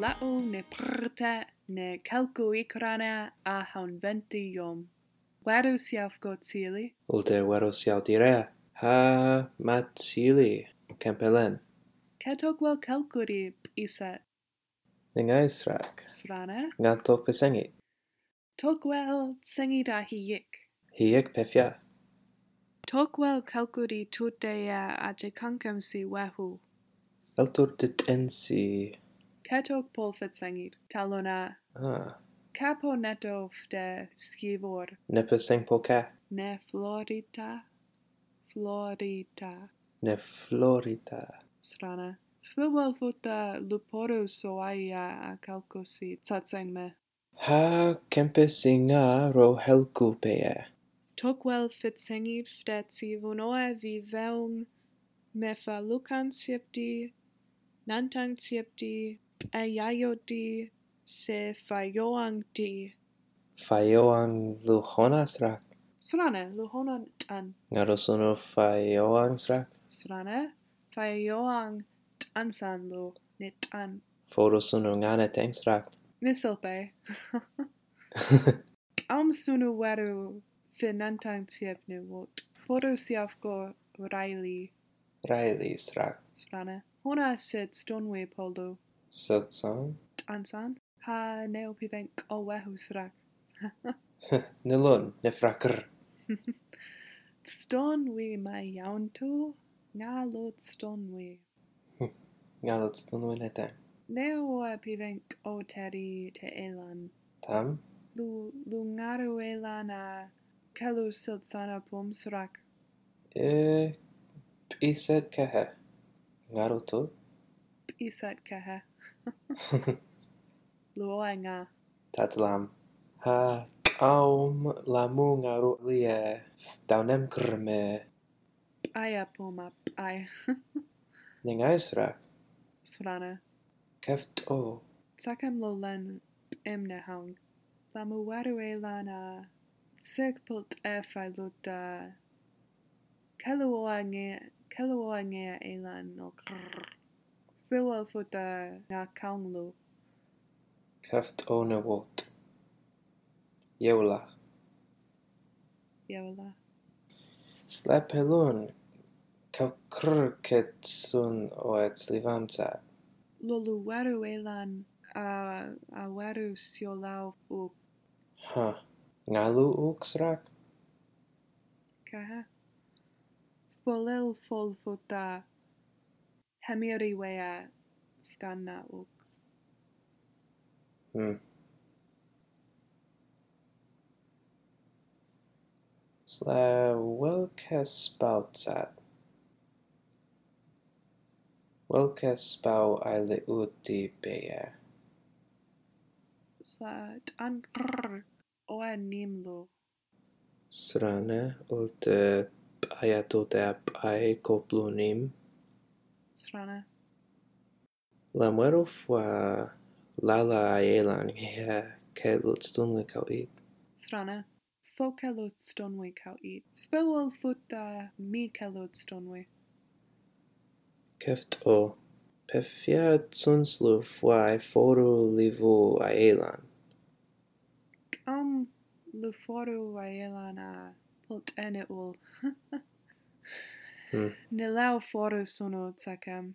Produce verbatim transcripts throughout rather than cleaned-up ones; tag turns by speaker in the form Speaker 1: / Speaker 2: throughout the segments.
Speaker 1: la'o ne prta ne calco icrana a haun venti yom. Wadu siaf got sili?
Speaker 2: Ulte wero siau direa. Ha mat sili, kempelen.
Speaker 1: Ketok wel calcuri isat.
Speaker 2: Ningai srak.
Speaker 1: Srana?
Speaker 2: Nga tok pesengi.
Speaker 1: Tok wel sengi da hiyik.
Speaker 2: Hiek pefia.
Speaker 1: Tok wel calcuri tutea a te kankam si wehu.
Speaker 2: Eltur dit ensi.
Speaker 1: Ketok polfet sengit. Talona.
Speaker 2: Ah.
Speaker 1: Capo neto de skivor.
Speaker 2: Ne peseng poka.
Speaker 1: Ne florita. Florita.
Speaker 2: Ne florita.
Speaker 1: Srana. Fwel futa luporo soaia a calcosi tsatsang me.
Speaker 2: Ha kempesinga ro helku pea.
Speaker 1: Tokwel fitsengit ftetsi vunoa vi veung me fa lukan siepti, nantang siepti, ayayoti se fayoang di.
Speaker 2: Fayoang luhonas rak.
Speaker 1: Srana, luhonan tan.
Speaker 2: Nga sono fayoang srak.
Speaker 1: Srana, fayoang tansan lu nitan.
Speaker 2: Foro sono ngane tengs rak.
Speaker 1: Nisilpe. Am sunu weru finantang siepni wot. Foto siafko Riley.
Speaker 2: Riley srak.
Speaker 1: Srana. Hona sit stonwe poldo.
Speaker 2: Sotsang.
Speaker 1: Tansan. Ha neopivenk o wehu srak.
Speaker 2: Nilon, ne frakr.
Speaker 1: Stonwe mai yaunto. Nga lot stonwe.
Speaker 2: Nga lot stonwe nete.
Speaker 1: Neo pivenk o teri te elan.
Speaker 2: Tam?
Speaker 1: Lu lu ngaru elan a kelu siltsana pum srak.
Speaker 2: E iset kehe. Ngaro to?
Speaker 1: Isat kaha. Luoa nga.
Speaker 2: Tatlam. Ha kaum lamu ngaro lie daunem krme.
Speaker 1: Aya puma ay.
Speaker 2: Ningai srak.
Speaker 1: Srana.
Speaker 2: Keft o.
Speaker 1: Tsakam lo len emne hang. Lamu waru elan a sekpult e luta. Keluoa nge keluoa nge elan no krr. Fwel futa nga kaunglu.
Speaker 2: Keft o ne wot. Yeula.
Speaker 1: Yola.
Speaker 2: Slepelun. Kau krr ket sun o et slivamta.
Speaker 1: Lolu waru elan a a waru siolau u
Speaker 2: Ha. Ngalu uk srak.
Speaker 1: kaha. Folel fol futa. Hemiri wea fganna uk.
Speaker 2: Hmm. Sla welkes spoutsat. Welkes spau aile uti bea.
Speaker 1: Sla tan krr oa nimlu.
Speaker 2: Srane ulte ayatote ap ai koplunim.
Speaker 1: Srana.
Speaker 2: La muero fwa lala aelan hea ke lutstun kau it.
Speaker 1: Srana. Fo kelot stonwe kau it. Fwel futa mi kelot stonwe.
Speaker 2: Keft o. Pefia tsunslu fwa foru livu aelan.
Speaker 1: Am luforu aelan a pult ene ul.
Speaker 2: Hmm.
Speaker 1: Nilau foru sono tsakam.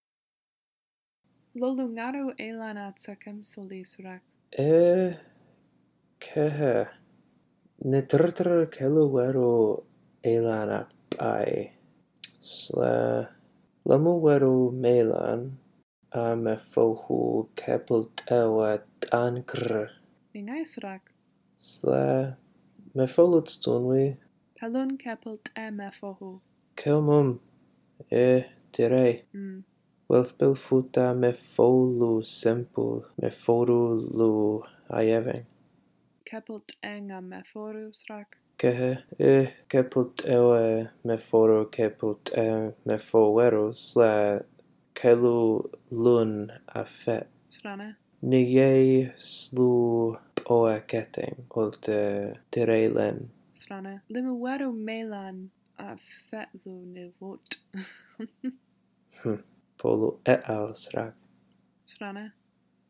Speaker 1: Lolungaru elan a tsakam soli surak.
Speaker 2: E kehe. Ne trtr kelu weru elan ap ai. Sla lamu weru melan a me fohu kepult ewa tankr.
Speaker 1: Ningai surak.
Speaker 2: Sla me folut stunwi
Speaker 1: Palun kepult e mefohu.
Speaker 2: kelmum e direi.
Speaker 1: Mm.
Speaker 2: Welfbil futa me folu sempul me foru lu aeveng.
Speaker 1: Kepult e nga meforu surak.
Speaker 2: Kehe e kepult ewe me foru kepult e me fo weru sla kelu lun a fet.
Speaker 1: Srana.
Speaker 2: Nige slu oa ketting ulte direi len.
Speaker 1: Srana. Limu waru melan a fetlu ne vot.
Speaker 2: Hm. Polu e al srak.
Speaker 1: Srana.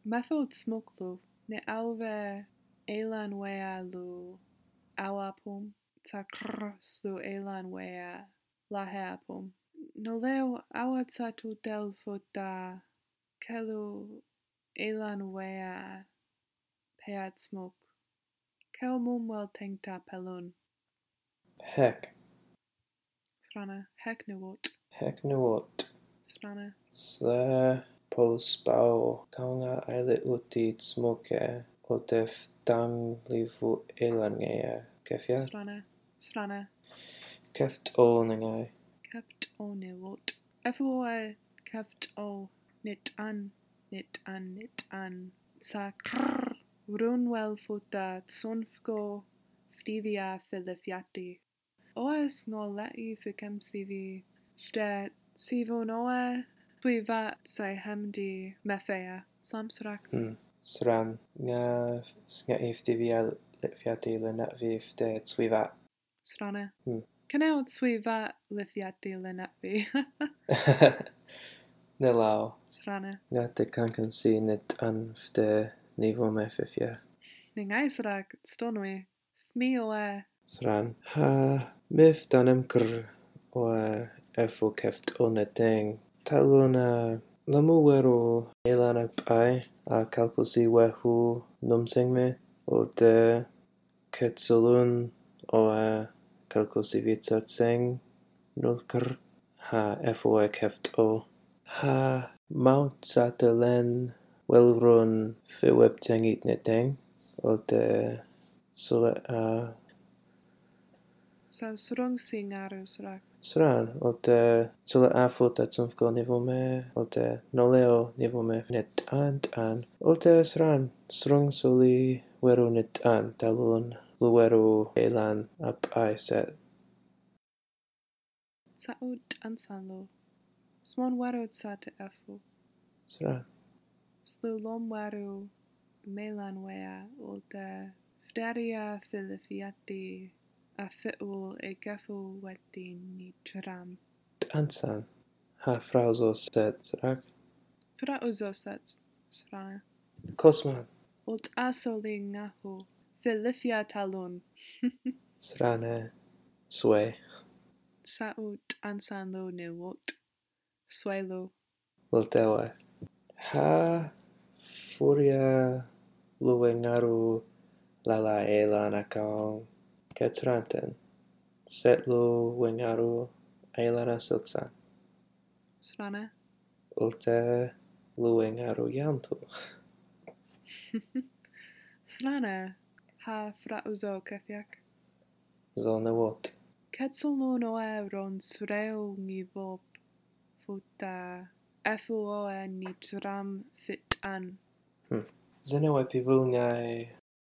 Speaker 1: Method smoklu, ne auve elan wea lu awapum, ta krs lu elan wea laheapum. No leo awatatu del fota kelu elan wea peat smok. Kel mum wel tengta pelun.
Speaker 2: Hek.
Speaker 1: Srana, hek ne wot.
Speaker 2: Hek ne wot.
Speaker 1: Srana,
Speaker 2: Sle polspau kaunga aile uti smoke o def dam livu elangea. Kefia?
Speaker 1: srana, srana,
Speaker 2: Keft o nangai.
Speaker 1: kept o ne wot. Efua kept o nit an, nit an, nit an. Sa krr, run wel fota tsonfgo ftivia filifiati. Oes no lei ficem sivi, fde sivo noe, twiva sai hemdi mefea, slamsrak.
Speaker 2: Hmm. Sran nga nga iftivia fiati le na vif de tswiva.
Speaker 1: Srana.
Speaker 2: Hmm.
Speaker 1: Caneo twiva lifiati lenatvi.
Speaker 2: Nelau.
Speaker 1: Srana.
Speaker 2: Nga te kankan si net an fde nivo me fifia.
Speaker 1: Ningaisrak stonui. Fmi oe.
Speaker 2: Sran. Ha mif danem kr o efo keft o neteng. Taluna lamu wero elana pai a kalkusi wehu numseng me o de ketsulun o kalkusi vitsatseng nulkr ha efo e keft o ha maut satelen welrun fe webtengit neteng o de sule a
Speaker 1: Sa surung singarusrak.
Speaker 2: Sran, o te sule a futa tsumfko nivo me, o te noleo nivo me net ant an, o te sran, srung suli weru net an, talun luweru elan ap ai set.
Speaker 1: Saut ansanlo. Smon waru tsate efu.
Speaker 2: Sran,
Speaker 1: Slu lom waru melan wea o de fderia filifiati a fitul e gefu weti ni tram.
Speaker 2: ansan, ha frauzo set, srak,
Speaker 1: Fra uzosets. Srana.
Speaker 2: kosman,
Speaker 1: Ult asoli ngahu. Filifia talun.
Speaker 2: srane, sway,
Speaker 1: Saut ansanlo ne wot. Swelo.
Speaker 2: wiltewe, ha furia luengaru lala elan akaong ketranten, setlu wengaru ailana siltsan,
Speaker 1: Srana.
Speaker 2: ulte luengaru yantu.
Speaker 1: Srana. Ha fra uzo kefiak.
Speaker 2: Zone wot.
Speaker 1: Ketsulno noe ron sreo ngivop. Futa. Efu oe ni tram fit an.
Speaker 2: Hmm. Zenewe pivulngai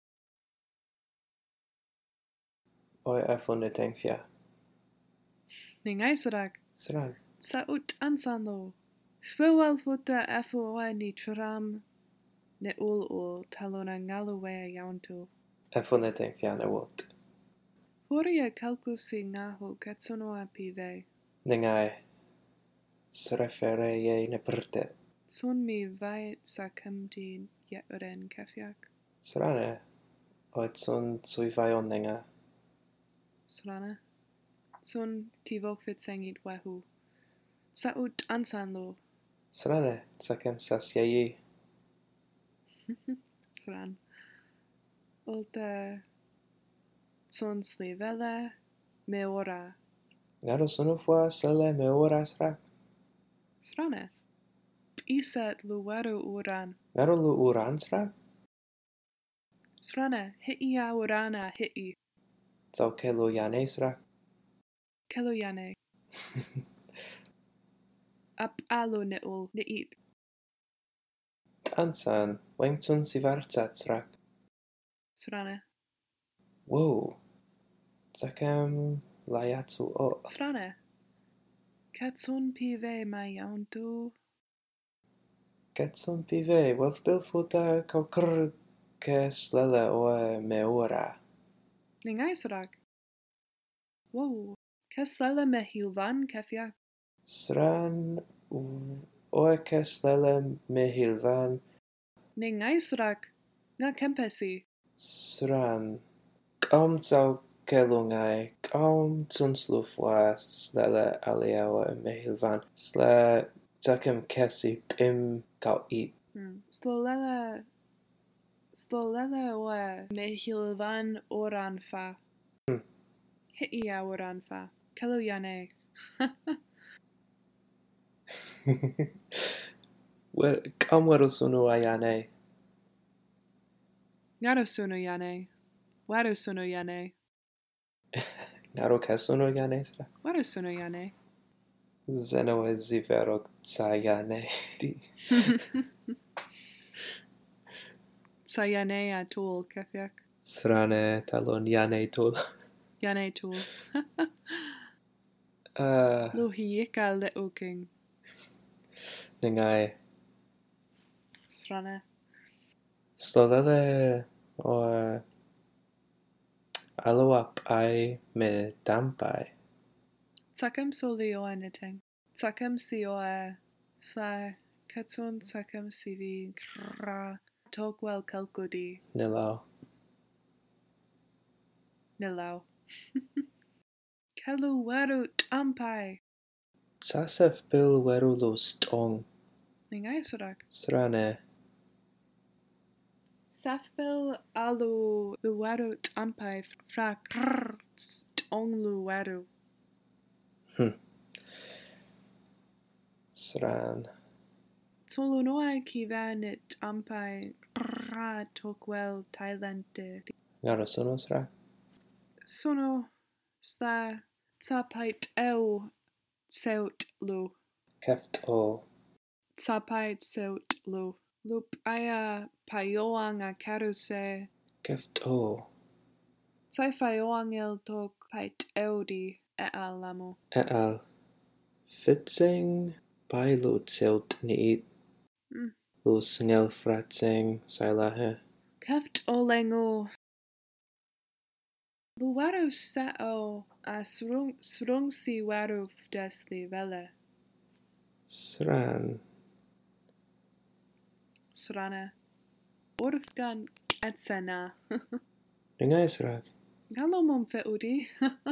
Speaker 2: oi efo netengfia.
Speaker 1: Ningaisarak.
Speaker 2: Sran,
Speaker 1: Saut ansanlo. Swewel futa efu oe ni tram. Ne ul ul talona ngaluwe yauntu.
Speaker 2: efo netengfia ne wot.
Speaker 1: Furia kalkusi ngahu ketsonoa pive.
Speaker 2: Nengai srefere ye ne prte.
Speaker 1: Sun mi vait sa kemdi yeuren kefiak.
Speaker 2: Srane, oet sun sui vaion nenga.
Speaker 1: Srana. Sun tivok fitsengit wehu. Saut ansanlo.
Speaker 2: Srane, sakem sas yeyi.
Speaker 1: Sran. Ulte. Sun slivele. Meora.
Speaker 2: Ngaro sunufwa sele me ora srak.
Speaker 1: Srana. Iset luweru uran.
Speaker 2: Ngaro lu uran srak.
Speaker 1: Srana. Hi'i urana hi'i.
Speaker 2: Zau ke lu yane srak.
Speaker 1: Keluyane. Ap alu neul niit.
Speaker 2: Tansan, wengtsun sivartsat srak.
Speaker 1: Srana.
Speaker 2: Wow. Sakem layatsu o.
Speaker 1: Srana. Ketsun pive mai yauntu.
Speaker 2: Ketsun pive, waf bilfuta kaukr ke slele oe me ora.
Speaker 1: Ningaisarak. Wow. Keslele me hilvan kefiak.
Speaker 2: Sran oe ke slele me hilvan
Speaker 1: Ning aisrak. Nga kempesi.
Speaker 2: Sran. Kaum tsau kelungai. Kaum tsunslufwa slele aliawa mehilvan. Sla takem kesi pim kau eat.
Speaker 1: Hmm. Slolela... Slolela wa mehilvan oranfa.
Speaker 2: Hmm.
Speaker 1: Hiia oranfa. Kelu yane.
Speaker 2: Kaum wero sunu ayane.
Speaker 1: Ngaro sono yane. Waro sono yane.
Speaker 2: Ngaro kesunu yane sra.
Speaker 1: Waro sono yane.
Speaker 2: Zeno e zivero tsayane.
Speaker 1: Sayane atul kefyak.
Speaker 2: Srane talon yane tul.
Speaker 1: Yane tul.
Speaker 2: Uh,
Speaker 1: Luhiika le uking.
Speaker 2: Ningai.
Speaker 1: Srana.
Speaker 2: Slolele o aloap ai me dampai.
Speaker 1: Tsakam soli o anything. Tsakam si o a sla katsun tsakam sivi kra tokwel kalkudi
Speaker 2: Nilau.
Speaker 1: nilau. Kelu waru tampai.
Speaker 2: Tsasef bil weru lo stong.
Speaker 1: Ningai surak.
Speaker 2: Srane.
Speaker 1: Safbil alu lu waru tampai fra krr stong lu waru.
Speaker 2: Hm. Sran.
Speaker 1: Solunoai ki vanit tampai kra tokwel Thailande.
Speaker 2: Ngaro sono sra.
Speaker 1: Sono sla tsapait eu seut lu.
Speaker 2: Keft o.
Speaker 1: Tsapait seut lu. Lup aya payoang a karuse.
Speaker 2: Keft o.
Speaker 1: Tsai fayoang il tok pait eudi e alamo.
Speaker 2: E al. Fitsing. Pai lo tsilt ni.
Speaker 1: Mm.
Speaker 2: Lo sngel fratsing. Sailahe.
Speaker 1: Keft olengu. Lu waru sa o a srung srung si waru des li vele.
Speaker 2: Sran.
Speaker 1: Srana. Orfgan etsena.
Speaker 2: Ningai srak.
Speaker 1: Galo mom fe udi.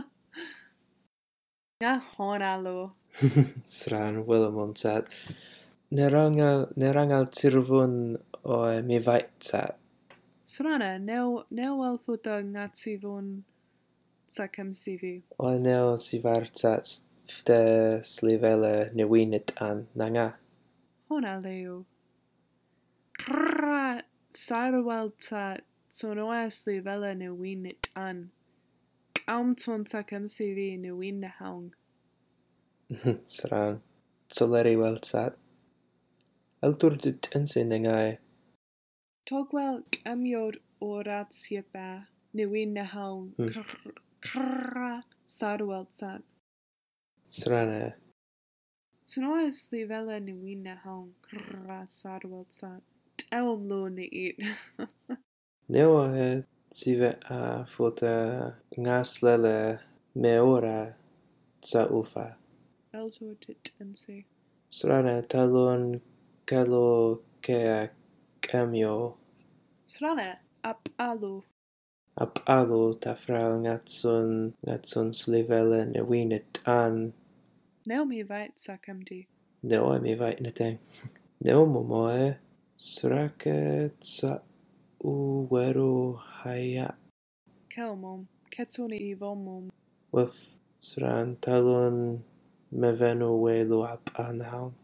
Speaker 1: Nga honalo.
Speaker 2: Sran willemon sat. Nerangal nerangal tirvun o mi vait sat.
Speaker 1: Srana, neo neo al futa ngatsivon sakam sivi.
Speaker 2: O neo si vartsat fte slivele newinit an nanga.
Speaker 1: Honaleo. Krra sarwalta sonoa slivela ne winit an. Kaum ton sakam sivi ne win haung.
Speaker 2: Sran. Soleri weltsat. Elturdit ensin ningai.
Speaker 1: Togwel kamjod orat siepa ne win haung.
Speaker 2: Hmm.
Speaker 1: Krra sarwalta.
Speaker 2: Srane.
Speaker 1: Sonoa slivela ne win haung. Krra sarwalta. Elm lo ne eat.
Speaker 2: Neo e sive a fota ngaslele meora sa ufa.
Speaker 1: Eltortit ense.
Speaker 2: Srane talon kalo kea cameo.
Speaker 1: Srana, ap alu.
Speaker 2: Ap alo ta frau ngatsun ngatsun slivele newinit an.
Speaker 1: Neo mi vait sakamti.
Speaker 2: Neo mi vait neteng. Neo momoe. Srake tsa u weru haya.
Speaker 1: Kelmom, ketsuni ivomum.
Speaker 2: Wif sran talon me venu welu ap anhaun.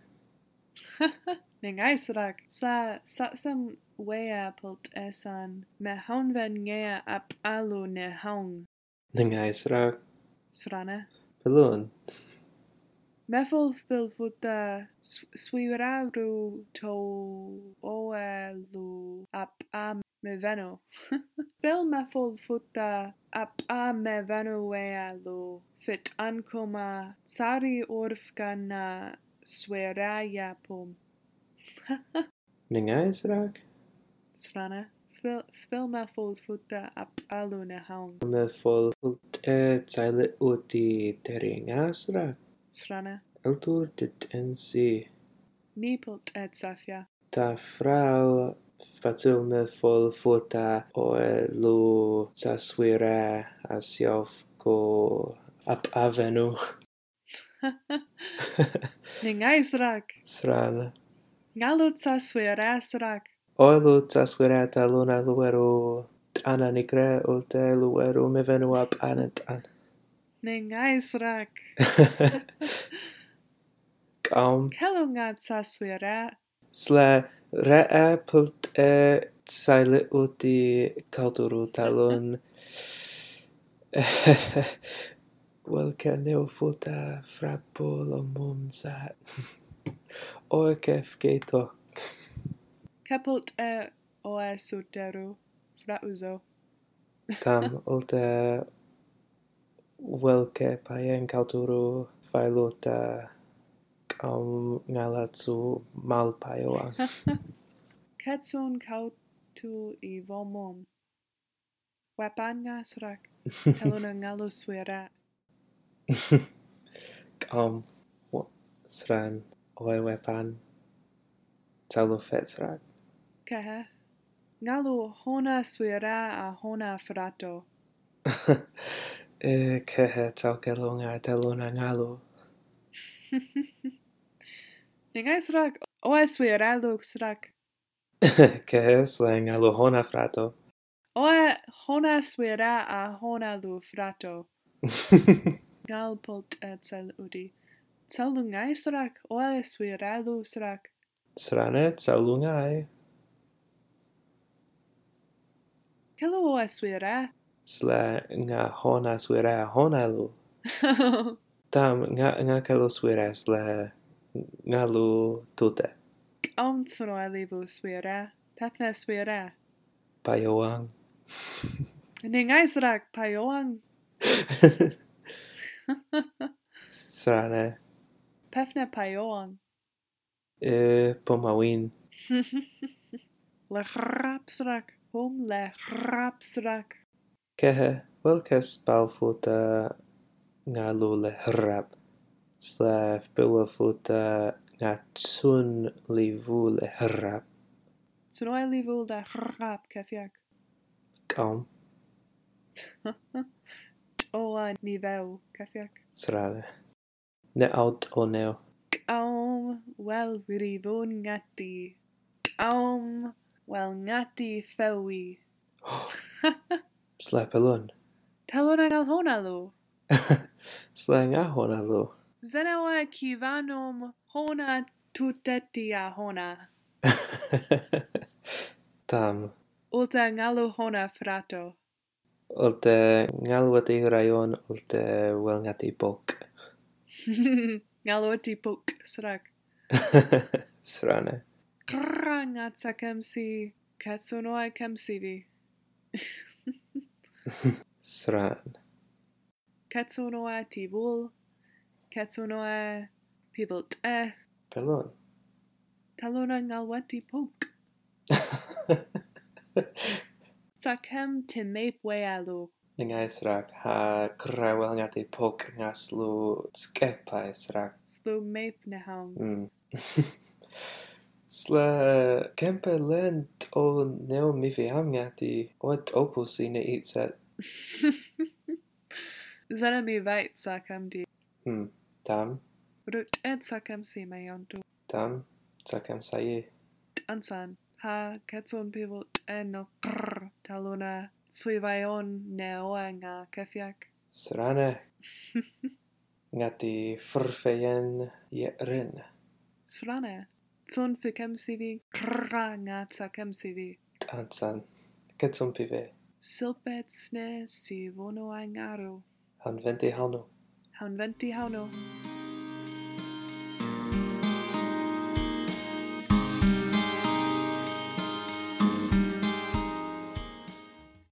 Speaker 1: Ningai srak. Sla satsam wea pult esan. Me haunven ngea ap alu ne haung.
Speaker 2: Ningai srak.
Speaker 1: Srana.
Speaker 2: Pelun.
Speaker 1: Mefol fil futa swiraru to oelu ap a me venu. Bil mefol futa ap a me venu wealu. Fit ankoma sari orfgana swiraya pum.
Speaker 2: Ningai srak.
Speaker 1: Srana. Fil fil mefol futa ap alu ne haung.
Speaker 2: Me fol ult e tsaile uti teringa srak.
Speaker 1: Srana.
Speaker 2: Eltur dit ensi.
Speaker 1: Mi pult et safia.
Speaker 2: Ta frau Fatul me fol fota o e lo sa swira a siof ko ap avenu.
Speaker 1: Ningai srak.
Speaker 2: Sran.
Speaker 1: Ngalut sa swira srak.
Speaker 2: O lo sa swira ta luna luero ana nigre ulte luero me venu ap anat an.
Speaker 1: Ningai srak.
Speaker 2: Kaum.
Speaker 1: Kelo ngat sa swira.
Speaker 2: Sla rea pult e saile uti kauturu talon. Wel ke neo fota frappo lo monsa. O kef geto.
Speaker 1: Kepult e oe suteru. Fra uzo.
Speaker 2: Tam ulte wel ke paien kauturu failota kaum ngalatsu malpaioa.
Speaker 1: Ketsun kautu I vomom. Wapanga srak. Heluna ngalu swira.
Speaker 2: Kaum sran oe wepan talo fetsrak.
Speaker 1: Kehe. Ngalu hona swira a hona frato.
Speaker 2: E kehe taukelonga telona ngalu.
Speaker 1: Ningai srak. Oe swira luk srak.
Speaker 2: Kehe slang ngalu hona frato.
Speaker 1: Oe hona swira a hona lu frato. Ngal pult et cel udi. Cel lungai srak. Oe swira lu srak.
Speaker 2: Srane tsaulungai.
Speaker 1: Kelo oe swira.
Speaker 2: Sla nga hona swira hona lu. Tam nga nga kelo swira sla ngalu tute.
Speaker 1: Om tsuno e livu swira. Pepne swira.
Speaker 2: Payoang.
Speaker 1: Ningai srak. Payoang.
Speaker 2: Srane.
Speaker 1: Pefne payoang.
Speaker 2: E pomawin.
Speaker 1: Le hrap srak. Hom le hrap srak.
Speaker 2: Kehe welkes balfuta ngalu le hrap. Sla fbilla futa nga tsun livu le hrap.
Speaker 1: Tsuno e livu le hrap kefiak.
Speaker 2: Kaum.
Speaker 1: Oa niveu kefiak.
Speaker 2: Srane. Ne out o neo.
Speaker 1: Kaum wel virivun ngati. Kaum wel ngati fewi.
Speaker 2: Slapelun.
Speaker 1: Telona gal honalu.
Speaker 2: Sla nga hona lu.
Speaker 1: Zenewa kivanom hona tutetia hona.
Speaker 2: Tam.
Speaker 1: Ulta ngalu hona frato.
Speaker 2: Ulte ngalwati rayon ulte wel ngati pok.
Speaker 1: Ngaluati puk srak.
Speaker 2: Srane.
Speaker 1: Krra ngatsa kemsi. Katsunoa kemsivi.
Speaker 2: Sran.
Speaker 1: Katsunoa tivul. Katsunoa pibult e.
Speaker 2: Pelun.
Speaker 1: Talona ngalwati puk. Sakem timep wealu.
Speaker 2: Ningai srak ha kra wel ngati pok ngaslu skepai srak.
Speaker 1: Slu mep nehang.
Speaker 2: Mm. Sla kempe lent o neo mifiam ngati ot opus ine itset.
Speaker 1: Zena mi vait sakem di.
Speaker 2: Hmm. Tam.
Speaker 1: Rut et sakem si mayontu.
Speaker 2: Tam. Sakem saye.
Speaker 1: Ansan. Ha ketsun pibult e no krr. Talona suivayon neoa nga kefiak.
Speaker 2: Srane. Ngati frfeyen ye rin.
Speaker 1: Srane. Tsun fikem sivi. Krra ngatsa kem sivi.
Speaker 2: Tansan. Ketsum pive.
Speaker 1: Silpet sne si vono angaru.
Speaker 2: Han venti hanu.
Speaker 1: Han venti hauno.